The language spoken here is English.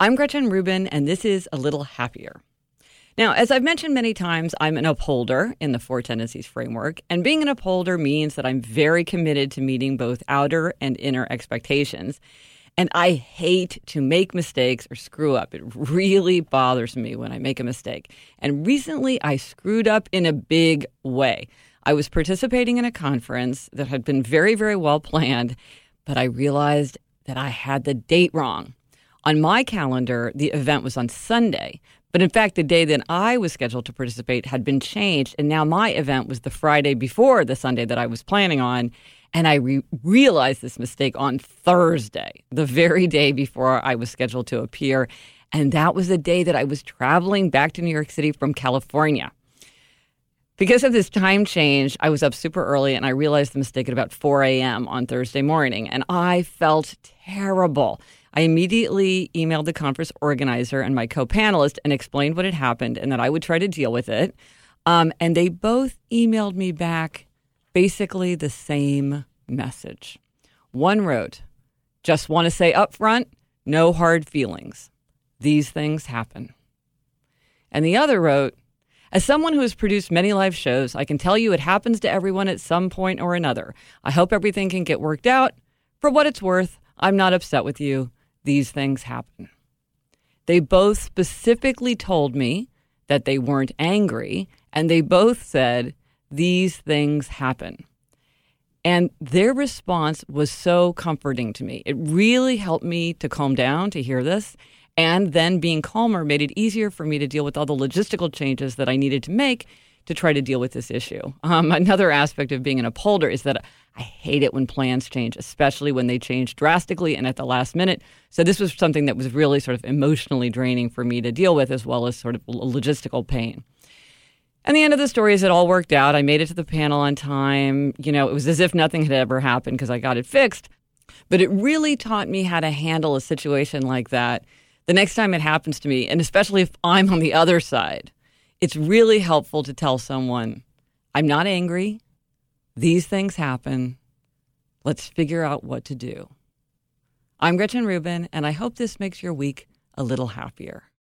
I'm Gretchen Rubin, and this is A Little Happier. Now, as I've mentioned many times, I'm an upholder in the Four Tendencies framework, and being an upholder means that I'm very committed to meeting both outer and inner expectations. And I hate to make mistakes or screw up. It really bothers me when I make a mistake. And recently, I screwed up in a big way. I was participating in a conference that had been very, very well planned, but I realized that I had the date wrong. On my calendar, the event was on Sunday, but in fact, the day that I was scheduled to participate had been changed, and now my event was the Friday before the Sunday that I was planning on, and I realized this mistake on Thursday, the very day before I was scheduled to appear, and that was the day that I was traveling back to New York City from California. Because of this time change, I was up super early, and I realized the mistake at about 4 a.m. on Thursday morning, and I felt terrible. I immediately emailed the conference organizer and my co-panelist and explained what had happened and that I would try to deal with it. And they both emailed me back basically the same message. One wrote, "Just want to say up front, no hard feelings. These things happen." And the other wrote, "As someone who has produced many live shows, I can tell you it happens to everyone at some point or another. I hope everything can get worked out. For what it's worth, I'm not upset with you. These things happen." They both specifically told me that they weren't angry, and they both said, "These things happen." And their response was so comforting to me. It really helped me to calm down to hear this. And then being calmer made it easier for me to deal with all the logistical changes that I needed to make to try to deal with this issue. Another aspect of being an upholder is that I hate it when plans change, especially when they change drastically and at the last minute. So this was something that was really sort of emotionally draining for me to deal with, as well as sort of logistical pain. And the end of the story is it all worked out. I made it to the panel on time. You know, it was as if nothing had ever happened because I got it fixed. But it really taught me how to handle a situation like that the next time it happens to me, and especially if I'm on the other side. It's really helpful to tell someone, "I'm not angry. These things happen. Let's figure out what to do." I'm Gretchen Rubin, and I hope this makes your week a little happier.